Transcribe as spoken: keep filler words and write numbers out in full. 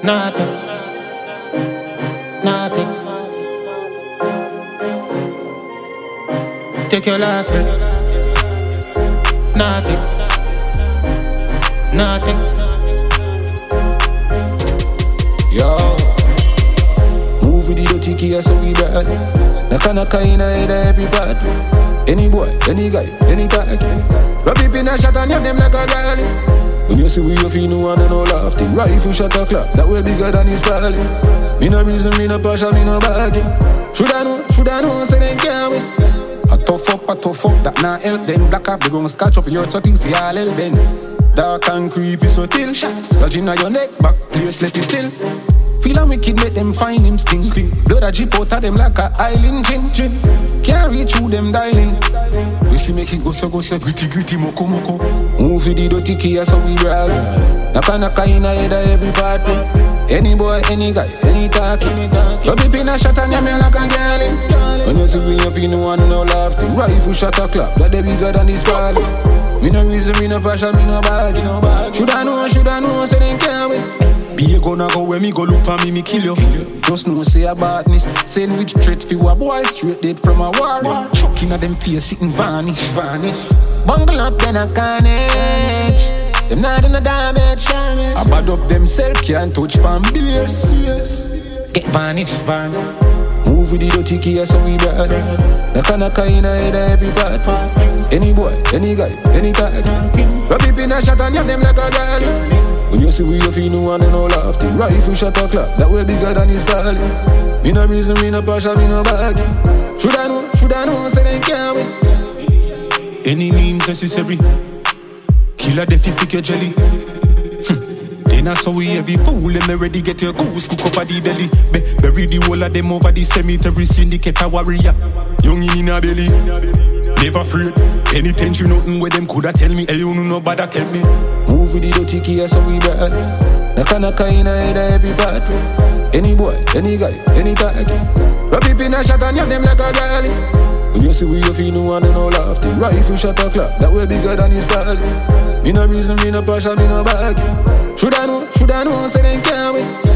nothing, nothing. Take your last breath. Nothing, nothing. Yo, move with the dirty key so we bad. Naka naka in a head every part. Any boy, any guy, any target. Rub it in a shot and yam them like a galley. When you see we you feel no one and no laughing. Rifle shot a clock, that way bigger than his pally. Me no reason, me no partial, me no bagging. Should I know, should I know, say they can't win. A tough up, a tough up, that not help them. Black up, they gon' scratch up your so things see all help them. Dark and creepy so till shot. Lodging on your neck, back place left it still. Feel a wicked, make them find him sting, sting. Blood a drip out of them like a island gin, gin. Can't reach through them dialing. We see make it go so go so gritty gritty moko moko. Move with the dirty key so we brawl. Naka naka in a head of every part. Any boy, any guy, any talking. Rub it in a shot and you me like a girl. When you see we you feel no one no laughing. Rifle shot a clock, that they bigger than this party. Me no reason, me no partial, me no bag. Should I know, should I know, say they can't win. Be a gonna go where me go look for me, me kill you. Just know say about this. Sandwich threat for a boy straight dead from a war. Chucking at them face sitting vanish, vanish. Bungle up then a carnage. Them not in the damage. I bad up themself, can't touch pan base. Get vanish, vanish. Move with the dirty key so we bad. Naka naka in a head of every part. Any boy, any guy, any target. Rub it in a shot and yam them like a girl. When you see we you feel no one and no laughing. Rifle shot a clock, that way bigger than his pally. Me no reason, me no partial, me no bagging. Should I know, should I know, say they can't win. Any means necessary. Kill a death if you get jelly. Then I saw we heavy fool and me ready get your goose cook up at the belly. Be bury the whole of them over the cemetery. Syndicate a warrior. Young in a belly. Never afraid. Any tension, nothing where them coulda tell me. Hey, you know nobody tell me. Move with the dirty key so we bad. Naka naka in a head of every part. Any boy, any guy, any target. Rub it in a shot and yam them like a galley. When you see we you feel no one and no laughing. Rifle shot a clock, that way bigger than his pally. Me no reason, me no partial, me no bagging. Should I know, should I know, say they can't win.